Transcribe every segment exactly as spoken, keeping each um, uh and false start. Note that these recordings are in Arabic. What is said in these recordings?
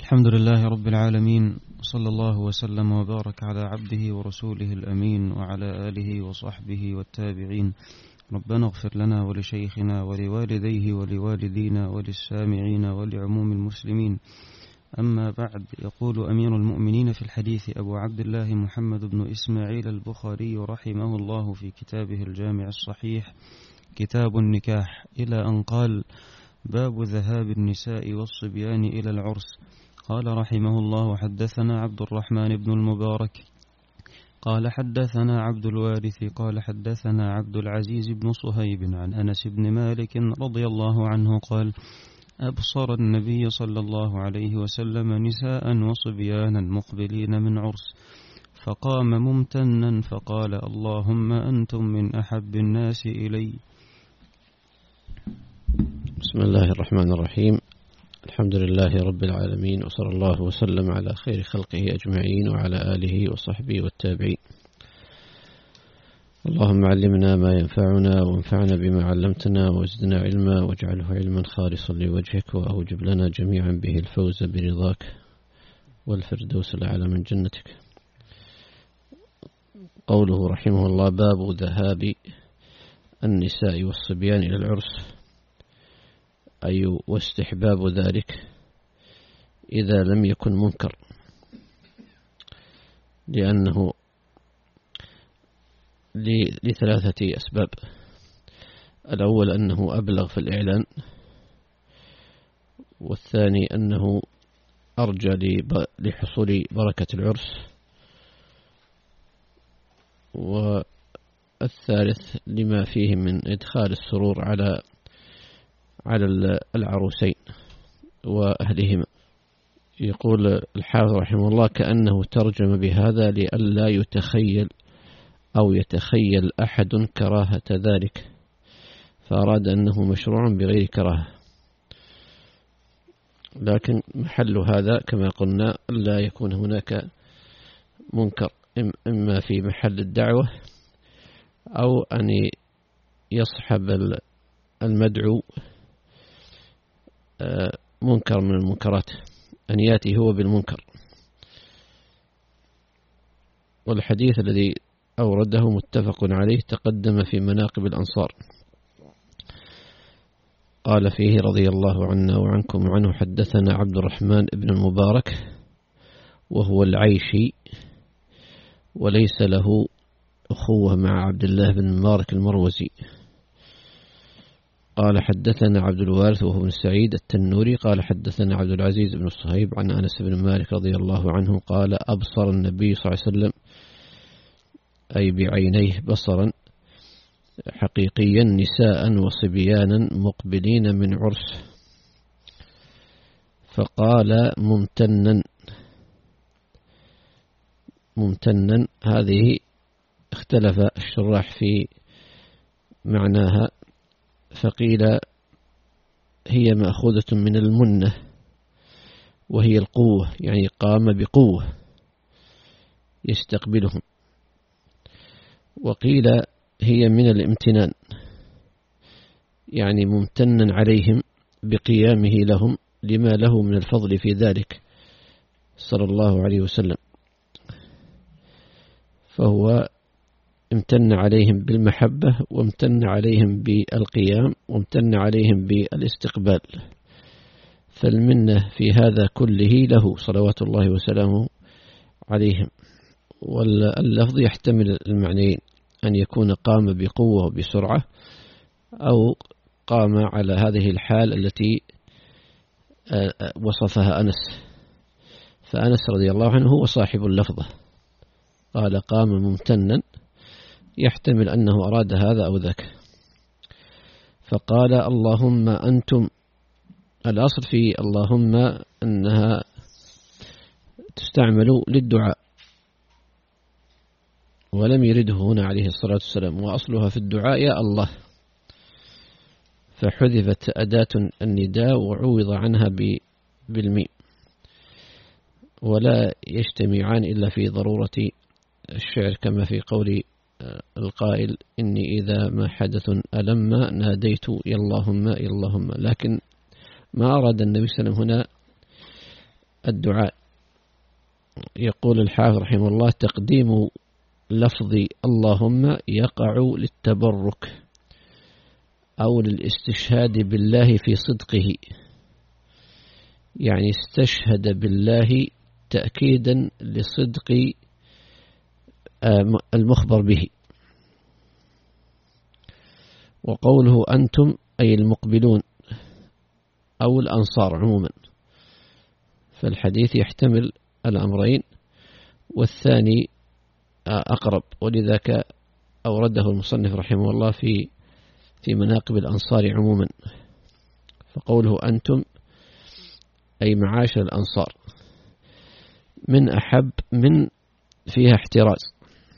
الحمد لله رب العالمين، صلى الله وسلم وبارك على عبده ورسوله الأمين وعلى آله وصحبه والتابعين. ربنا اغفر لنا ولشيخنا ولوالديه ولوالدينا وللسامعين ولعموم المسلمين. أما بعد، يقول أمير المؤمنين في الحديث أبو عبد الله محمد بن إسماعيل البخاري رحمه الله في كتابه الجامع الصحيح كتاب النكاح، إلى أن قال: باب ذهاب النساء والصبيان إلى العرس. قال رحمه الله: حدثنا عبد الرحمن بن المبارك قال حدثنا عبد الوارث قال حدثنا عبد العزيز بن صهيب عن أنس بن مالك رضي الله عنه قال: أبصر النبي صلى الله عليه وسلم نساء وصبيانا مقبلين من عرس، فقام ممتنا فقال: اللهم أنتم من أحب الناس إلي. بسم الله الرحمن الرحيم. الحمد لله رب العالمين، وصلى الله وسلم على خير خلقه أجمعين وعلى آله وصحبه والتابعين. اللهم علمنا ما ينفعنا وانفعنا بما علمتنا وزدنا علما واجعله علما خالصا لوجهك، وأوجب لنا جميعا به الفوز برضاك والفردوس الأعلى من جنتك. قوله رحمه الله: باب ذهاب النساء والصبيان إلى العرس، أي واستحباب ذلك إذا لم يكن منكر، لأنه لثلاثة أسباب. الأول أنه أبلغ في الإعلان، والثاني أنه أرجى لحصول بركة العرس، والثالث لما فيه من إدخال السرور على على العروسين وأهلهما. يقول الحافظ رحمه الله: كأنه ترجم بهذا لئلا يتخيل أو يتخيل أحد كراهة ذلك، فأراد أنه مشروع بغير كراهة. لكن محل هذا كما قلنا لا يكون هناك منكر، إما في محل الدعوة أو أن يصحب المدعو منكر من المنكرات، أن يأتي هو بالمنكر. والحديث الذي أورده متفق عليه، تقدم في مناقب الأنصار. قال فيه رضي الله عنا وعنكم وعنه: حدثنا عبد الرحمن بن المبارك وهو العيشي، وليس له أخوة مع عبد الله بن المبارك المروزي. قال حدثنا عبد الوارث وهو بن سعيد التنوري قال حدثنا عبد العزيز بن الصهيب عن أنس بن مالك رضي الله عنه قال: أبصر النبي صلى الله عليه وسلم، أي بعينيه بصرا حقيقيا، نساء وصبيانا مقبلين من عرس، فقال ممتنا. ممتنا هذه اختلف الشراح في معناها، فقيل هي مأخوذة من المنة، وهي القوة، يعني قام بقوة يستقبلهم. وقيل هي من الامتنان، يعني ممتنا عليهم بقيامه لهم لما له من الفضل في ذلك صلى الله عليه وسلم، فهو امتن عليهم بالمحبة، وامتن عليهم بالقيام، وامتن عليهم بالاستقبال. فالمنة في هذا كله له صلوات الله وسلامه عليهم. واللفظ يحتمل المعنيين، أن يكون قام بقوة وبسرعة، أو قام على هذه الحال التي وصفها أنس. فأنس رضي الله عنه هو صاحب اللفظة، قال قام ممتنا، يحتمل أنه أراد هذا أو ذاك. فقال: اللهم أنتم. الأصل في اللهم أنها تستعمل للدعاء، ولم يرده هنا عليه الصلاة والسلام، وأصلها في الدعاء يا الله، فحذفت أداة النداء وعوض عنها بالميم، ولا يجتمعان إلا في ضرورة الشعر، كما في قول القائل: إني إذا ما حدث ألم ناديت يا اللهم يا اللهم. لكن ما أراد النبي صلى الله عليه وسلم هنا الدعاء. يقول الحافظ رحمه الله: تقديم لفظ اللهم يقع للتبرك أو للاستشهاد بالله في صدقه، يعني استشهد بالله تأكيدا لصدق المخبر به. وقوله أنتم أي المقبلون أو الأنصار عموما، فالحديث يحتمل الأمرين، والثاني أقرب، ولذاك أورده المصنف رحمه الله في في مناقب الأنصار عموما. فقوله أنتم أي معاشر الأنصار. من أحب من فيها احتراز،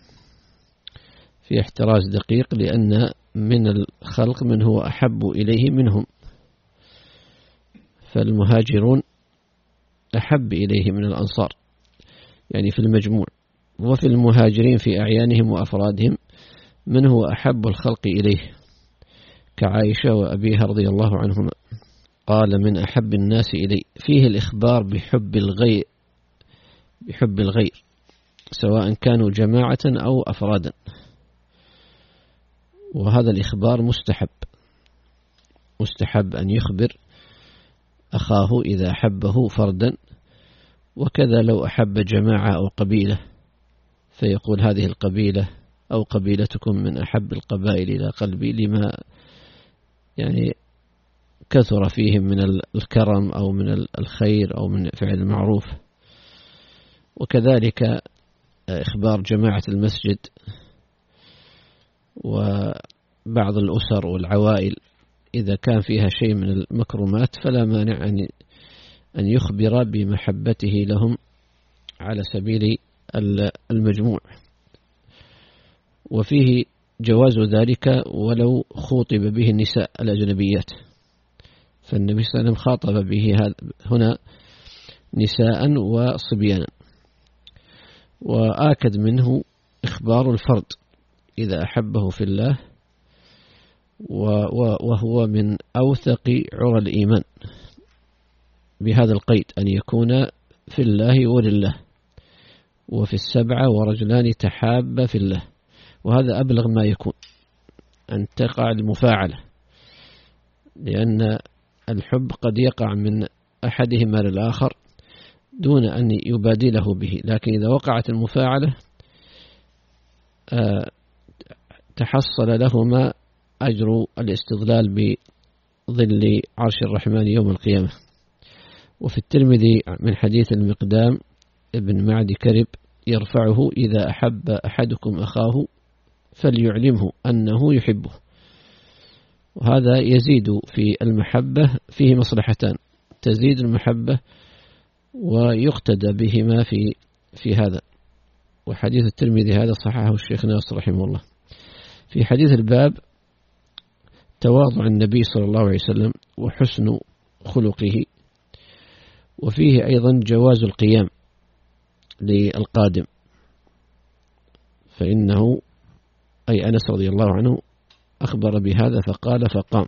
في احتراز دقيق، لأن من الخلق من هو أحب إليه منهم، فالمهاجرون أحب إليه من الأنصار يعني في المجموع، وفي المهاجرين في أعيانهم وأفرادهم من هو أحب الخلق إليه كعائشة وأبيها رضي الله عنهما. قال: من أحب الناس إلي، فيه الإخبار بحب الغير بحب الغير سواء كانوا جماعة أو أفرادا، وهذا الإخبار مستحب مستحب أن يخبر أخاه إذا أحبه فردا، وكذا لو أحب جماعة أو قبيلة فيقول هذه القبيلة أو قبيلتكم من أحب القبائل إلى قلبي، لما يعني كثر فيهم من الكرم أو من الخير أو من فعل المعروف. وكذلك إخبار جماعة المسجد وبعض الأسر والعوائل إذا كان فيها شيء من المكرمات فلا مانع أن يخبر بمحبته لهم على سبيل المجموع. وفيه جواز ذلك ولو خوطب به النساء الأجنبيات، فالنبي صلى الله عليه وسلم خاطب به هنا نساء وصبيانا. وآكد منه إخبار الفرد إذا أحبه في الله، وهو من أوثق عرى الإيمان بهذا القيد، أن يكون في الله ولله. وفي السبعة ورجلان تحابا في الله، وهذا أبلغ ما يكون أن تقع المفاعلة، لأن الحب قد يقع من أحدهما للآخر دون أن يبادله به، لكن إذا وقعت المفاعلة تحصل لهما أجر الاستظلال بظل عرش الرحمن يوم القيامة. وفي الترمذي من حديث المقدام ابن معد كرب يرفعه: إذا أحب أحدكم أخاه فليعلمه أنه يحبه. وهذا يزيد في المحبة، فيه مصلحتان: تزيد المحبة ويقتدى بهما في في هذا. وحديث الترمذي هذا صححه الشيخ ناصر رحمه الله. في حديث الباب تواضع النبي صلى الله عليه وسلم وحسن خلقه، وفيه أيضا جواز القيام للقادم، فإنه أي أنس رضي الله عنه أخبر بهذا فقال فقام،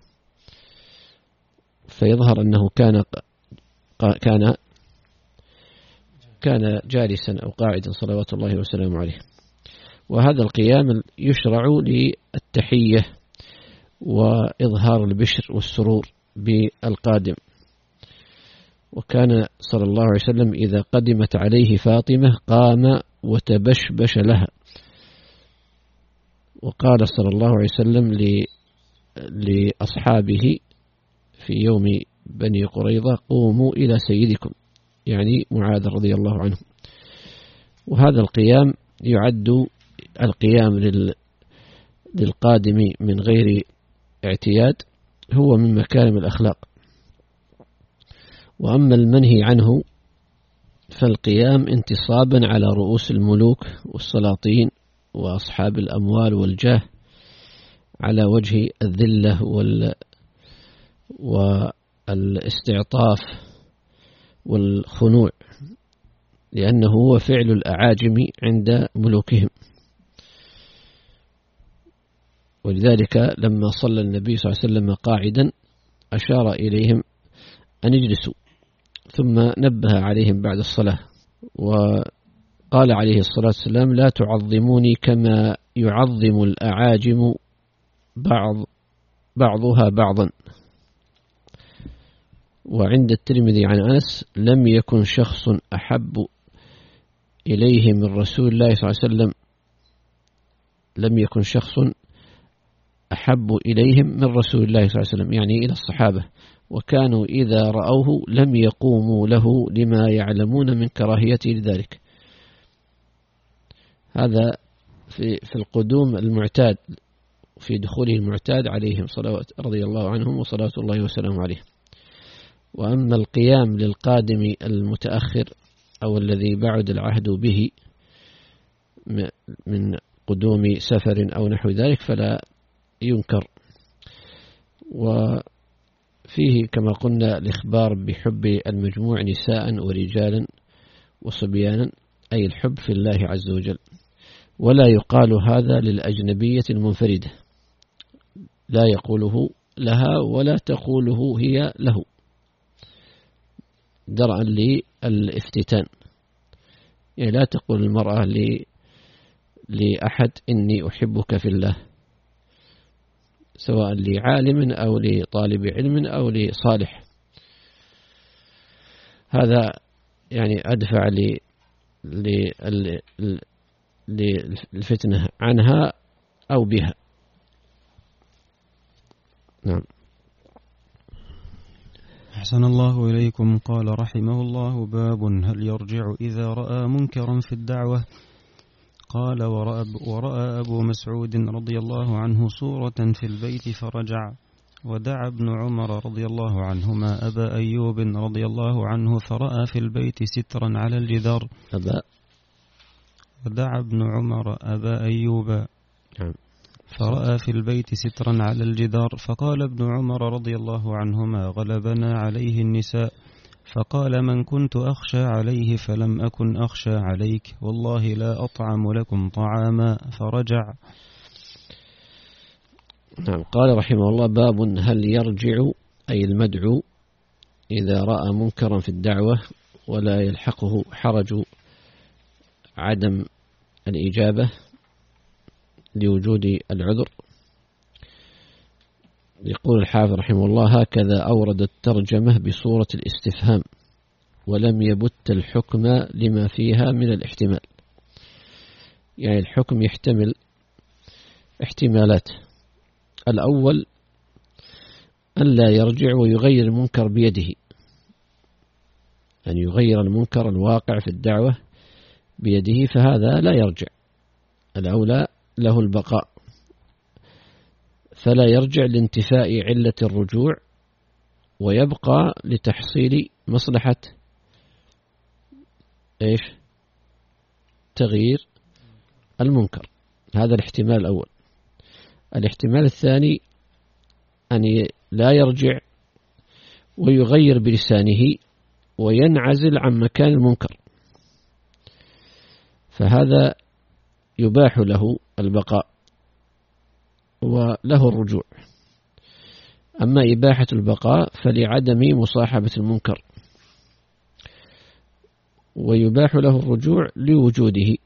فيظهر أنه كان كان كان جالسا أو قاعدا صلوات الله وسلامه عليه. وهذا القيام يشرع للتحية وإظهار البشر والسرور بالقادم. وكان صلى الله عليه وسلم إذا قدمت عليه فاطمة قام وتبشبش لها. وقال صلى الله عليه وسلم لأصحابه في يوم بني قريظة: قوموا إلى سيدكم، يعني معاذ رضي الله عنه. وهذا القيام يعد القيام للقادم من غير اعتياد هو من مكارم الأخلاق. وأما المنهي عنه فالقيام انتصابا على رؤوس الملوك والسلاطين وأصحاب الأموال والجاه على وجه الذلة وال والاستعطاف والخنوع، لأنه هو فعل الأعاجم عند ملوكهم. ولذلك لما صلى النبي صلى الله عليه وسلم قاعدا أشار إليهم أن يجلسوا، ثم نبه عليهم بعد الصلاة وقال عليه الصلاة والسلام لا تعظموني كما يعظم الأعاجم بعض بعضها بعضا. وعند الترمذي عن أنس لم يكن شخص أحب إليه من رسول الله صلى الله عليه وسلم لم يكن شخص أحب إليهم من رسول الله صلى الله عليه وسلم، يعني إلى الصحابة، وكانوا إذا رأوه لم يقوموا له لما يعلمون من كراهيته لذلك. هذا في في القدوم المعتاد، في دخوله المعتاد عليهم صلوات رضي الله عنهم وصلاة الله وسلامه عليه. وأما القيام للقادم المتأخر أو الذي بعد العهد به من قدوم سفر أو نحو ذلك فلا ينكر. وفيه كما قلنا الإخبار بحب المجموع نساء ورجالا وصبيانا، أي الحب في الله عز وجل. ولا يقال هذا للأجنبية المنفردة، لا يقوله لها ولا تقوله هي له درءا للافتتان. يعني لا تقول المرأة لأحد إني أحبك في الله، سواء لعالم أو لطالب علم أو لصالح. هذا يعني أدفع للفتنة عنها أو بها. نعم. أحسن الله إليكم. قال رحمه الله: باب هل يرجع إذا رأى منكرا في الدعوة؟ قال: ورأى, ورأى أبو مسعود رضي الله عنه صورة في البيت فرجع، ودعا ابن عمر رضي الله عنهما أبا أيوب رضي الله عنه فرأى في البيت سترا على الجدار. أبا ودعا ابن عمر أبا أيوب فرأى في البيت سترا على الجدار، فقال ابن عمر رضي الله عنهما: غلبنا عليه النساء. فقال: من كنت أخشى عليه فلم أكن أخشى عليك، والله لا أطعم لكم طعاما. فرجع. نعم. قال رحمه الله: باب هل يرجع أي المدعو إذا رأى منكرا في الدعوة ولا يلحقه حرج عدم الإجابة لوجود العذر. يقول الحافظ رحمه الله: هكذا أورد الترجمة بصورة الاستفهام، ولم يبت الحكم لما فيها من الاحتمال. يعني الحكم يحتمل احتمالات. الأول أن لا يرجع ويغير المنكر بيده، أن يغير المنكر الواقع في الدعوة بيده، فهذا لا يرجع، الأولى له البقاء، فلا يرجع لانتفاء علة الرجوع، ويبقى لتحصيل مصلحة إيش؟ تغيير المنكر. هذا الاحتمال الأول. الاحتمال الثاني أن لا يرجع ويغير بلسانه وينعزل عن مكان المنكر، فهذا يباح له البقاء وله الرجوع. أما إباحة البقاء فلعدم مصاحبة المنكر، ويباح له الرجوع لوجوده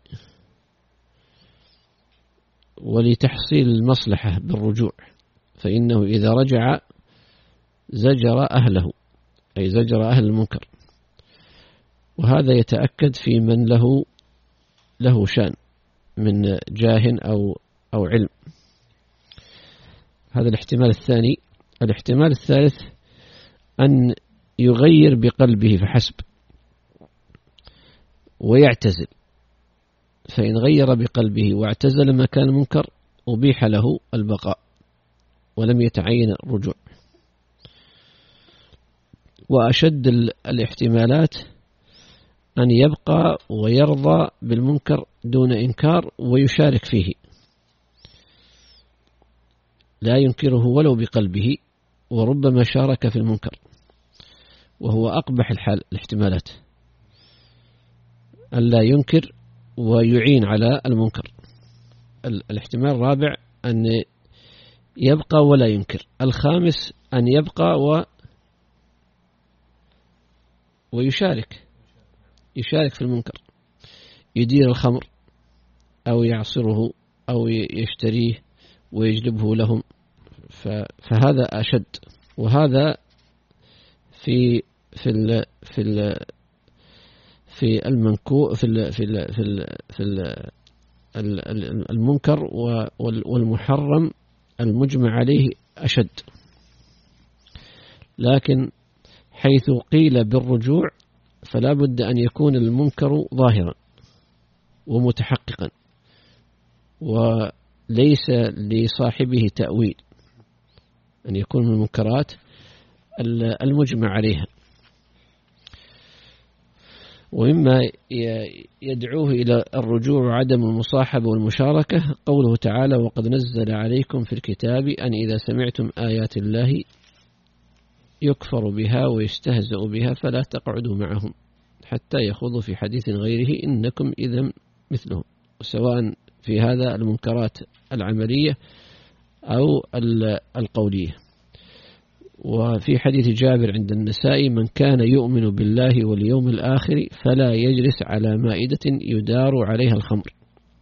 ولتحصيل المصلحة بالرجوع، فإنه إذا رجع زجر أهله، أي زجر أهل المنكر. وهذا يتأكد في من له له شأن من جاه أو أو علم. هذا الاحتمال الثاني. الاحتمال الثالث أن يغير بقلبه فحسب ويعتزل، فإن غير بقلبه واعتزل مكان المنكر أبيح له البقاء ولم يتعين الرجوع. وأشد الاحتمالات أن يبقى ويرضى بالمنكر دون إنكار ويشارك فيه، لا ينكره ولو بقلبه، وربما شارك في المنكر، وهو أقبح الحال الاحتمالات، أن لا ينكر ويعين على المنكر. الاحتمال الرابع أن يبقى ولا ينكر. الخامس أن يبقى و ويشارك يشارك في المنكر، يدير الخمر أو يعصره أو يشتريه ويجلبه لهم، فهذا أشد. وهذا في في ال في ال في المنكو في ال في ال في ال في ال المنكر والمحرم المجمع عليه أشد. لكن حيث قيل بالرجوع فلا بد أن يكون المنكر ظاهرا ومتحققا وليس لصاحبه تأويل، أن يكون من المنكرات المجمع عليها. ومما يدعوه إلى الرجوع وعدم المصاحبة والمشاركة قوله تعالى: وقد نزل عليكم في الكتاب أن إذا سمعتم آيات الله يكفر بها ويستهزأ بها فلا تقعدوا معهم حتى يخوضوا في حديث غيره إنكم إذا مثلهم، سواء في هذا المنكرات العملية أو القولية. وفي حديث جابر عند النسائي: من كان يؤمن بالله واليوم الآخر فلا يجلس على مائدة يدار عليها الخمر.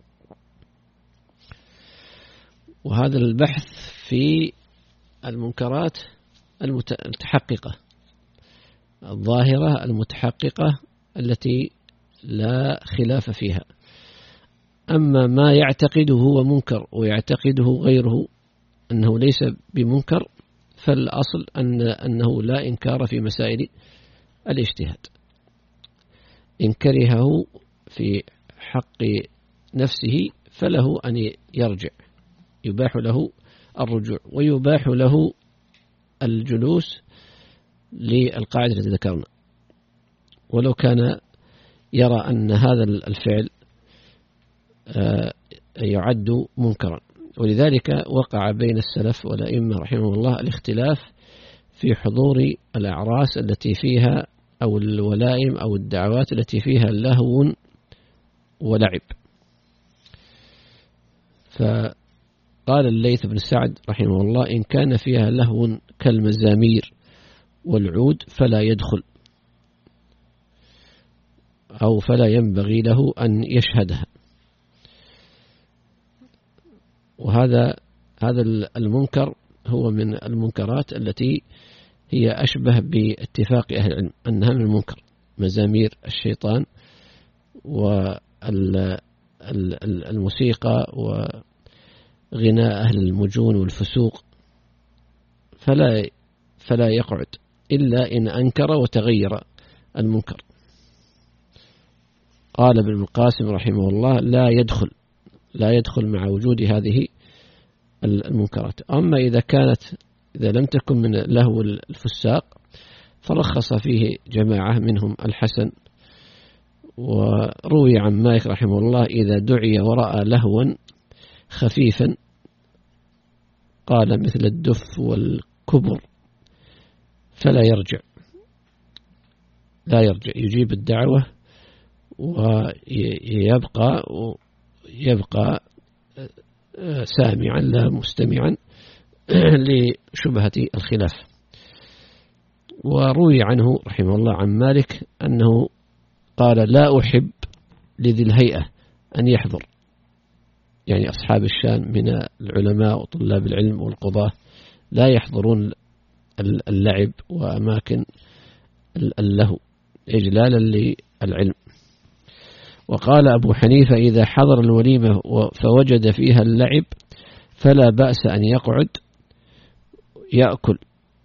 وهذا البحث في المنكرات المتحققة الظاهرة المتحققة التي لا خلاف فيها. أما ما يعتقده هو منكر ويعتقده غيره أنه ليس بمنكر، فالأصل أن أنه لا إنكار في مسائل الاجتهاد. إن كرهه في حق نفسه فله أن يرجع، يباح له الرجوع ويباح له الجلوس للقاعدة التي ذكرنا، ولو كان يرى أن هذا الفعل يعد منكرا. ولذلك وقع بين السلف والأئمة رحمه الله الاختلاف في حضور الأعراس التي فيها أو الولائم أو الدعوات التي فيها لهو ولعب. فقال الليث بن سعد رحمه الله: إن كان فيها لهو كالمزامير والعود فلا يدخل أو فلا ينبغي له أن يشهدها. وهذا هذا المنكر هو من المنكرات التي هي أشبه باتفاق أهل العلم أنها من المنكر، مزامير الشيطان والموسيقى وغناء أهل المجون والفسوق، فلا فلا يقعد إلا إن أنكر وتغير المنكر. قال ابن القاسم رحمه الله: لا يدخل لا يدخل مع وجود هذه المنكرات. أما إذا كانت إذا لم تكن من لهو الفساق فرخص فيه جماعة منهم الحسن. وروي عن مالك رحمه الله: إذا دعي ورأى لهوا خفيفا قال مثل الدف والكبر فلا يرجع لا يرجع يجيب الدعوة ويبقى يبقى سامعا لا مستمعا لشبهة الخلاف. وروي عنه رحمه الله عن مالك أنه قال: لا أحب لذي الهيئة أن يحضر، يعني أصحاب الشان من العلماء وطلاب العلم والقضاة لا يحضرون اللعب وأماكن اللهو إجلالا للعلم. وقال أبو حنيفة: إذا حضر الوليمة فوجد فيها اللعب فلا بأس أن يقعد يأكل.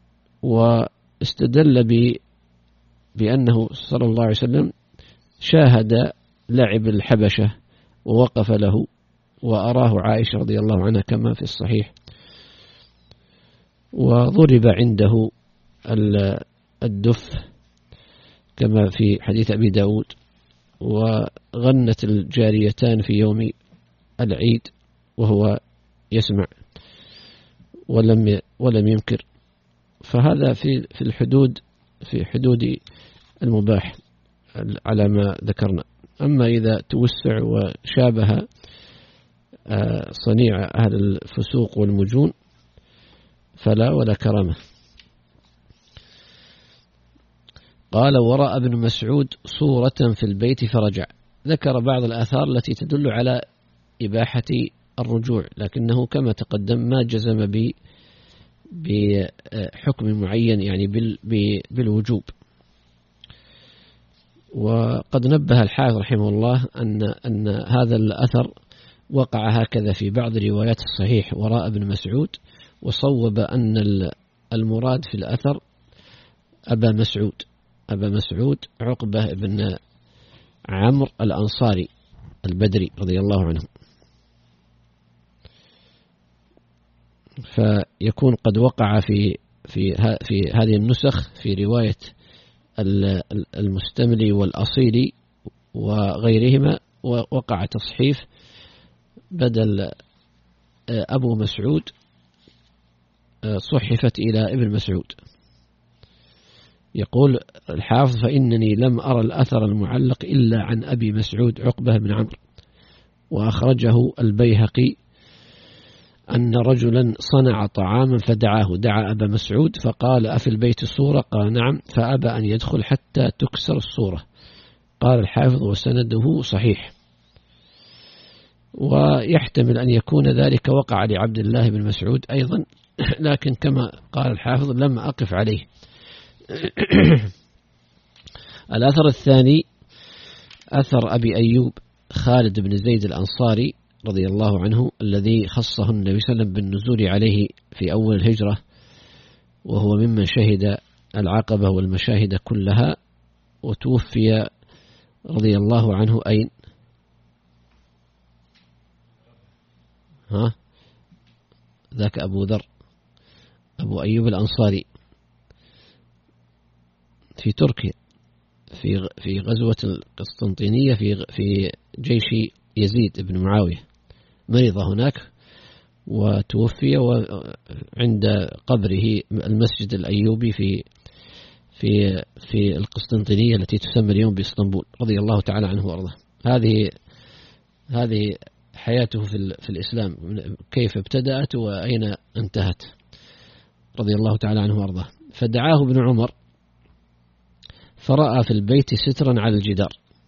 واستدل بأنه صلى الله عليه وسلم شاهد لعب الحبشة ووقف له وأراه عائشة رضي الله عنها كما في الصحيح. وضرب عنده الدف كما في حديث أبي داود، وغنت الجاريتان في يوم العيد وهو يسمع ولم ولم ينكر. فهذا في في الحدود في حدود المباح على ما ذكرنا. أما إذا توسع وشابه صنيع أهل الفسوق والمجون فلا ولا كرامة. قال ورأى ابن مسعود صورة في البيت فرجع. ذكر بعض الآثار التي تدل على إباحة الرجوع، لكنه كما تقدم ما جزم بحكم معين يعني بالوجوب. وقد نبه الحافظ رحمه الله أن أن هذا الأثر وقع هكذا في بعض روايات الصحيح وراء ابن مسعود، وصوب أن المراد في الأثر أبا مسعود أبا مسعود عقبة بن عمرو الأنصاري البدري رضي الله عنه. فيكون قد وقع في في في هذه النسخ في رواية المستملي والأصيلي وغيرهما، ووقع تصحيف بدل أبو مسعود صحفت إلى ابن مسعود. يقول الحافظ فإنني لم أرى الأثر المعلق إلا عن أبي مسعود عقبة بن عمرو، وأخرجه البيهقي أن رجلا صنع طعاما فدعاه، دعا أبا مسعود فقال أفي البيت صورة؟ قال نعم، فأبى أن يدخل حتى تكسر الصورة. قال الحافظ وسنده صحيح. ويحتمل أن يكون ذلك وقع لعبد الله بن مسعود أيضا، لكن كما قال الحافظ لم أقف عليه. الأثر الثاني أثر أبي أيوب خالد بن زيد الأنصاري رضي الله عنه، الذي خصه النبي صلى الله عليه وسلم بالنزول عليه في أول الهجرة، وهو ممن شهد العقبة والمشاهد كلها، وتوفي رضي الله عنه أين؟ ها ذاك أبو ذر أبو أيوب الأنصاري في تركيا في في غزوة القسطنطينية في في جيش يزيد بن معاوية، مرض هناك وتوفي، وعند قبره المسجد الأيوبي في في في القسطنطينية التي تسمى اليوم بإسطنبول، رضي الله تعالى عنه وأرضاه. هذه هذه حياته في في الإسلام، كيف ابتدأت وأين انتهت، رضي الله تعالى عنه وأرضاه. فدعاه ابن عمر فرأى في البيت سترا على الجدار،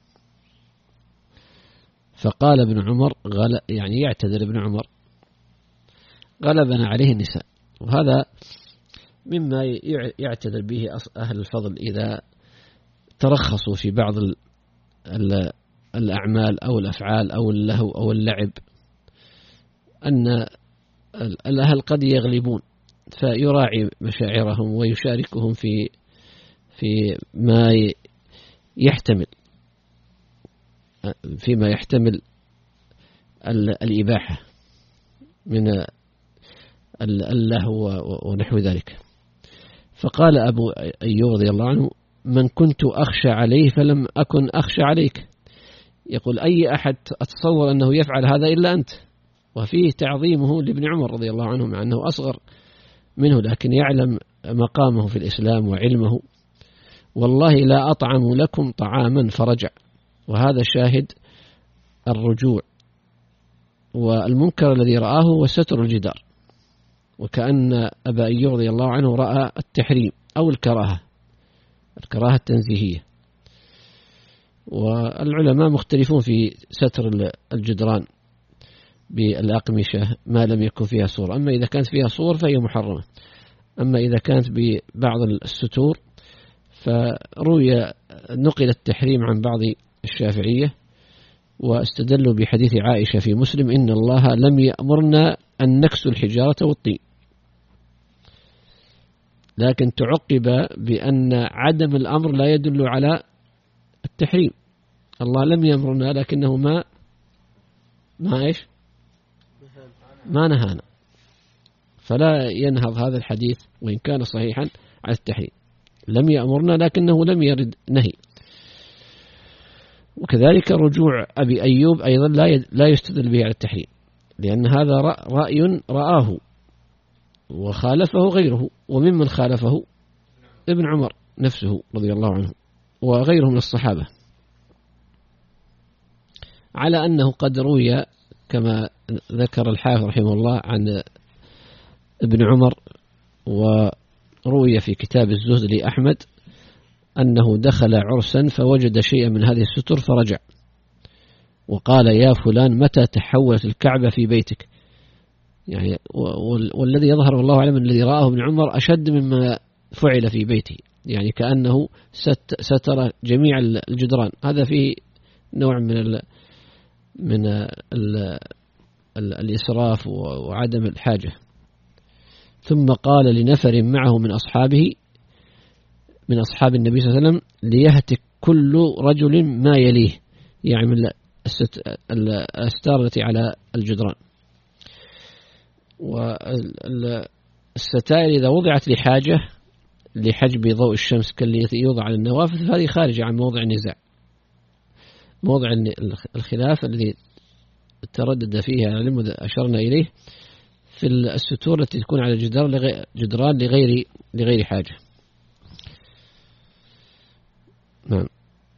فقال ابن عمر غل يعني يعتذر ابن عمر غلبنا عليه النساء. وهذا مما يعتذر به أهل الفضل إذا ترخصوا في بعض الأعمال أو الأفعال أو اللهو أو اللعب، أن الأهل قد يغلبون، فيراعي مشاعرهم ويشاركهم في في ما يحتمل فيما يحتمل الإباحة من اللهو ونحو ذلك. فقال أبو أيوب رضي الله عنه من كنت أخشى عليه فلم أكن أخشى عليك. يقول أي أحد أتصور أنه يفعل هذا إلا أنت، وفيه تعظيمه لابن عمر رضي الله عنه مع أنه أصغر منه، لكن يعلم مقامه في الإسلام وعلمه. والله لا أطعم لكم طعاما فرجع، وهذا شاهد الرجوع. والمنكر الذي رآه هو ستر الجدار، وكأن أبا أيوب رضي الله عنه رأى التحريم أو الكراهة الكراهة التنزيهية. والعلماء مختلفون في ستر الجدران بالأقمشة ما لم يكن فيها صور، أما إذا كانت فيها صور فهي محرمة، أما إذا كانت ببعض الستور فروي نقل التحريم عن بعض الشافعية، واستدلوا بحديث عائشة في مسلم إن الله لم يأمرنا أن نكسو الحجارة والطين، لكن تعقب بأن عدم الأمر لا يدل على التحريم. الله لم يأمرنا لكنه ما ما إيش ما نهانا، فلا ينهض هذا الحديث وإن كان صحيحا على التحريم. لم يأمرنا لكنه لم يرد نهي. وكذلك رجوع أبي أيوب أيضا لا لا يستدل به على التحريم، لأن هذا رأي رآه وخالفه غيره، وممن خالفه ابن عمر نفسه رضي الله عنه وغيره من الصحابة، على أنه قد روي كما ذكر الحافظ رحمه الله عن ابن عمر، وروي في كتاب الزهد لأحمد أنه دخل عرسا فوجد شيئا من هذه الستر فرجع وقال يا فلان متى تحولت الكعبة في بيتك؟ يعني والذي يظهر والله أعلم الذي رآه ابن عمر أشد مما فعل في بيته، يعني كأنه ستر جميع الجدران. هذا فيه نوع من ال من ال ال الإسراف وعدم الحاجة. ثم قال لنفر معه من أصحابه من أصحاب النبي صلى الله عليه وسلم ليهتك كل رجل ما يليه، يعني من الأستار التي على الجدران. والستائر إذا وضعت لحاجة لحجب ضوء الشمس كالتي يوضع على النوافذ فهذه خارجة عن موضع النزاع. موضع الخلاف الذي تردد فيها العلم أشرنا إليه في الستور التي تكون على جدران لغير لغير حاجة. نعم.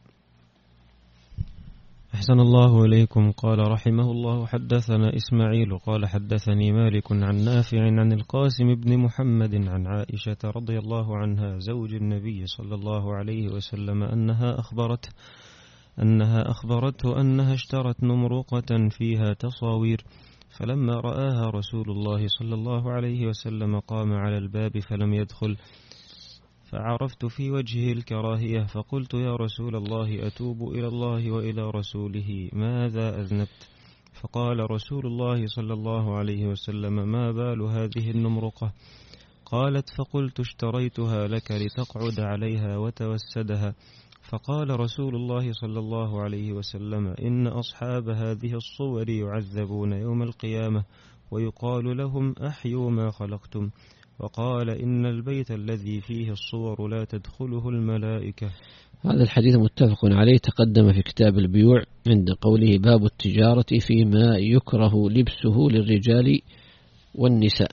أحسن الله إليكم. قال رحمه الله حدثنا إسماعيل قال حدثني مالك عن نافع عن القاسم بن محمد عن عائشة رضي الله عنها زوج النبي صلى الله عليه وسلم أنها أخبرته أنها أخبرته أنها اشترت نمرقة فيها تصاوير، فلما رآها رسول الله صلى الله عليه وسلم قام على الباب فلم يدخل، فعرفت في وجهه الكراهية فقلت يا رسول الله أتوب إلى الله وإلى رسوله ماذا أذنبت؟ فقال رسول الله صلى الله عليه وسلم ما بال هذه النمرقة؟ قالت فقلت اشتريتها لك لتقعد عليها وتوسدها. فقال رسول الله صلى الله عليه وسلم إن أصحاب هذه الصور يعذبون يوم القيامة ويقال لهم أحيوا ما خلقتم. وقال إن البيت الذي فيه الصور لا تدخله الملائكة. هذا الحديث متفق عليه، تقدم في كتاب البيوع عند قوله باب التجارة فيما يكره لبسه للرجال والنساء.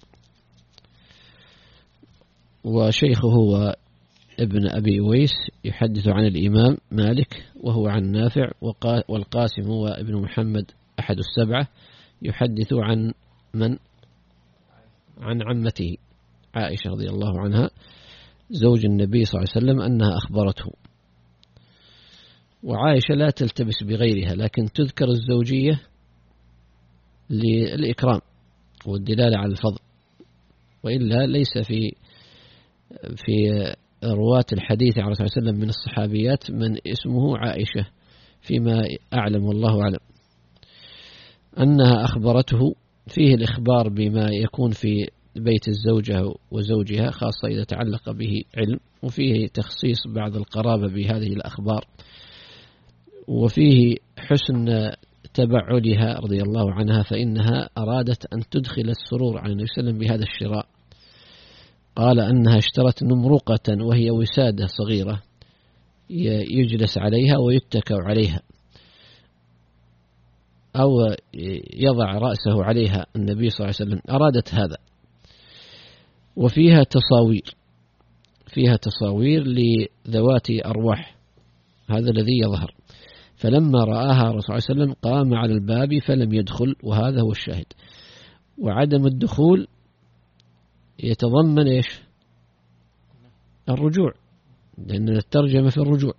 وشيخه هو ابن أبي أويس يحدث عن الإمام مالك وهو عن نافع، والقاسم هو ابن محمد أحد السبعة يحدث عن من؟ عن عمته عائشة رضي الله عنها زوج النبي صلى الله عليه وسلم أنها أخبرته. وعائشة لا تلتبس بغيرها، لكن تذكر الزوجية للإكرام والدلالة على الفضل، وإلا ليس في في رواة الحديث عن رسول الله صلى الله عليه وسلم من الصحابيات من اسمه عائشة فيما أعلم والله أعلم. أنها أخبرته فيه الإخبار بما يكون في بيت الزوجة وزوجها خاصة إذا تعلق به علم، وفيه تخصيص بعض القرابة بهذه الأخبار، وفيه حسن تبعلها رضي الله عنها، فإنها أرادت أن تدخل السرور على النبي صلى الله عليه وسلم بهذا الشراء. قال أنها اشترت نمرقة وهي وسادة صغيرة يجلس عليها ويتكأ عليها أو يضع رأسه عليها النبي صلى الله عليه وسلم، أرادت هذا. وفيها تصاوير فيها تصاوير لذوات أرواح، هذا الذي يظهر. فلما رآها الرسول صلى الله عليه وسلم قام على الباب فلم يدخل، وهذا هو الشاهد. وعدم الدخول يتضمن إيش؟ الرجوع، لأن الترجمة في الرجوع.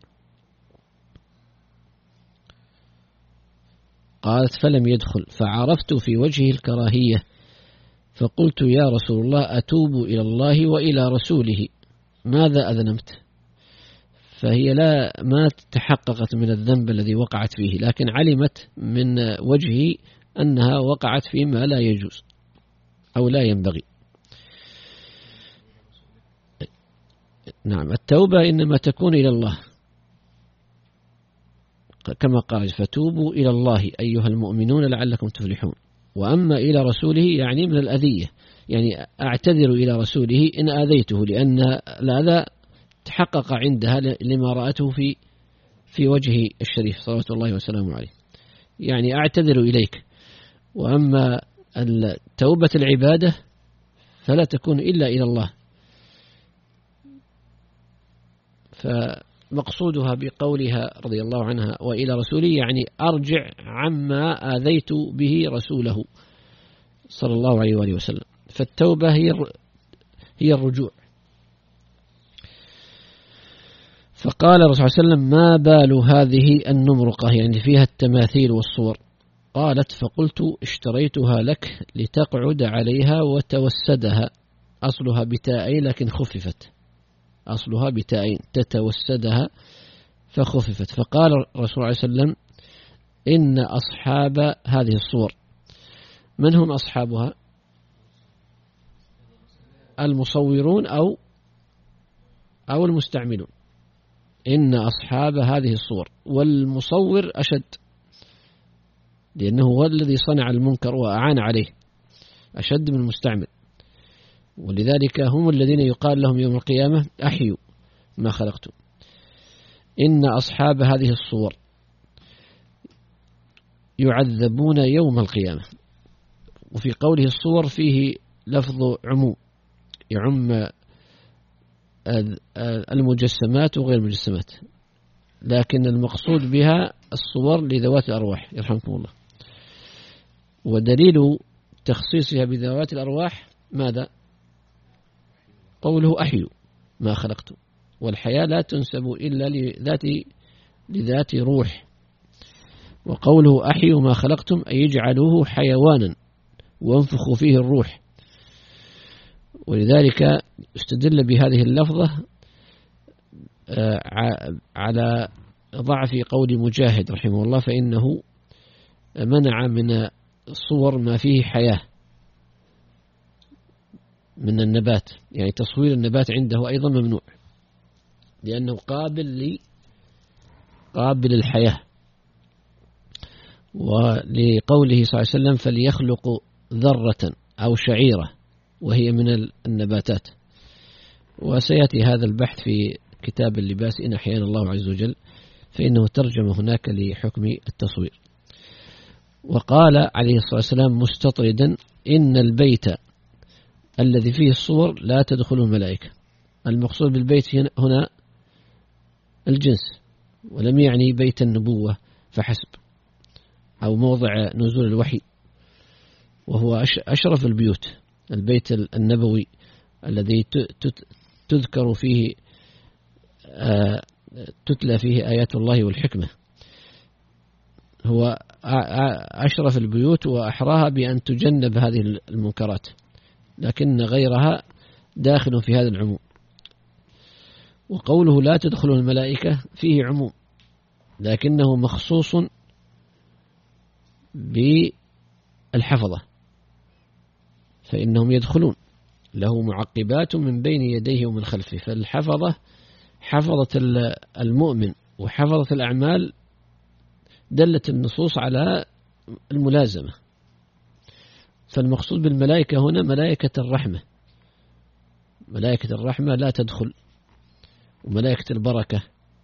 قالت فلم يدخل فعرفت في وجهه الكراهية فقلت يا رسول الله أتوب إلى الله وإلى رسوله ماذا أذنبت؟ فهي لا ما تحققت من الذنب الذي وقعت فيه، لكن علمت من وجهه أنها وقعت فيما لا يجوز أو لا ينبغي. نعم، التوبة إنما تكون إلى الله كما قال فتوبوا إلى الله أيها المؤمنون لعلكم تفلحون. وأما إلى رسوله يعني من الأذية، يعني أعتذر إلى رسوله إن آذيته، لأن الأذى تحقق عندها لما رأته في في وجه الشريف صلوات الله وسلامه عليه، يعني أعتذر إليك. وأما توبة العبادة فلا تكون إلا إلى الله. فمقصودها بقولها رضي الله عنها وإلى رسوله يعني أرجع عما آذيت به رسوله صلى الله عليه وآله وسلم. فالتوبة هي هي الرجوع. فقال الرسول صلى الله عليه وسلم: ما بال هذه النمرقة، يعني فيها التماثيل والصور؟ قالت: فقلت: اشتريتها لك لتقعد عليها وتوسدها. أصلها بتاءين لكن خففت، أصلها بتاءين تتوسدها فخففت. فقال الرسول عليه وسلم: إن أصحاب هذه الصور. من هم أصحابها؟ المصورون أو أو المستعملون. إن أصحاب هذه الصور، والمصور أشد، لأنه هو الذي صنع المنكر وأعان عليه، أشد من المستعمل. ولذلك هم الذين يقال لهم يوم القيامة: أحيوا ما خلقتم. إن أصحاب هذه الصور يعذبون يوم القيامة. وفي قوله الصور فيه لفظ عموم، يعم المجسمات وغير المجسمات، لكن المقصود بها الصور لذوات الأرواح يرحمكم الله. ودليل تخصيصها بذوات الأرواح ماذا؟ قوله: أحيوا ما خلقتم. والحياة لا تنسب إلا لذات لذات روح. وقوله: أحيوا ما خلقتم أي يجعلوه حيوانا وانفخوا فيه الروح. ولذلك استدل بهذه اللفظة على ضعف قول مجاهد رحمه الله، فإنه منع من الصور ما فيه حياة من النبات، يعني تصوير النبات عنده أيضا ممنوع، لأنه قابل ل قابل الحياة. ولقوله صلى الله عليه وسلم: فليخلق ذرة أو شعيرة، وهي من النباتات. وسيأتي هذا البحث في كتاب اللباس إن أحيانا الله عز وجل، فإنه ترجم هناك لحكم التصوير. وقال عليه الصلاة والسلام مستطردا: إن البيت الذي فيه الصور لا تدخل الملائكة. المقصود بالبيت هنا الجنس، ولم يعني بيت النبوة فحسب أو موضع نزول الوحي، وهو أشرف البيوت، البيت النبوي الذي تذكر فيه تتلى فيه آيات الله والحكمة، هو أشرف البيوت وأحراها بأن تجنب هذه المنكرات، لكن غيرها داخل في هذا العموم. وقوله: لا تدخل الملائكة فيه عموم، لكنه مخصوص بالحفظة، فإنهم يدخلون، له معقبات من بين يديه ومن خلفه. فالحفظة حفظة المؤمن وحفظة الأعمال دلت النصوص على الملازمة. فالمقصود بالملائكة هنا ملائكة الرحمة، ملائكة الرحمة لا تدخل، وملائكة البركة،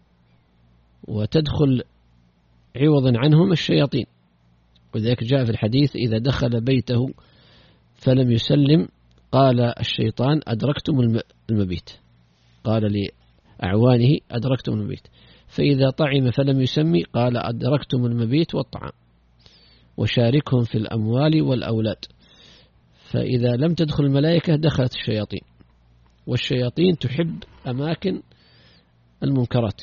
وتدخل عوضا عنهم الشياطين. وذلك جاء في الحديث: إذا دخل بيته فلم يسلم قال الشيطان: أدركتم المبيت. قال لأعوانه: أدركتم المبيت. فإذا طعم فلم يسمي قال: أدركتم المبيت والطعام، وشاركهم في الأموال والأولاد. فإذا لم تدخل الملائكة دخلت الشياطين، والشياطين تحب أماكن المنكرات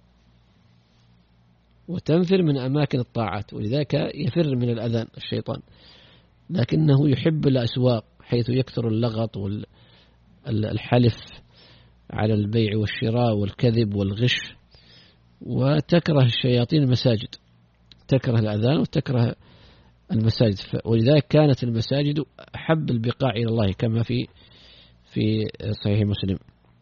وتنفر من أماكن الطاعات، ولذلك يفر من الأذان الشيطان، لكنه يحب الأسواق حيث يكثر اللغط والحلف على البيع والشراء والكذب والغش. وتكره الشياطين المساجد، تكره الأذان وتكره المساجد، ولذلك كانت المساجد أحب البقاع إلى الله، كما في في صحيح مسلم.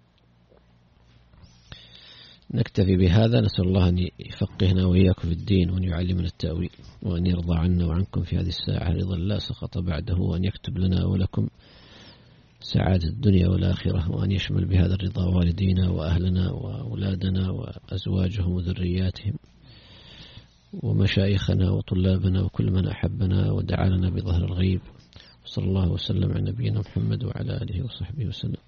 نكتفي بهذا، نسأل الله أن يفقهنا وإياكم في الدين، وأن يعلمنا التأويل، وأن يرضى عنا وعنكم في هذه الساعة رضا لا سقط بعده، وأن يكتب لنا ولكم سعادة الدنيا والآخرة، وأن يشمل بهذا الرضا والدينا وأهلنا وأولادنا وأزواجهم وذرياتهم ومشايخنا وطلابنا وكل من أحبنا ودعا لنا بظهر الغيب. وصلى الله وسلم على نبينا محمد وعلى آله وصحبه وسلم.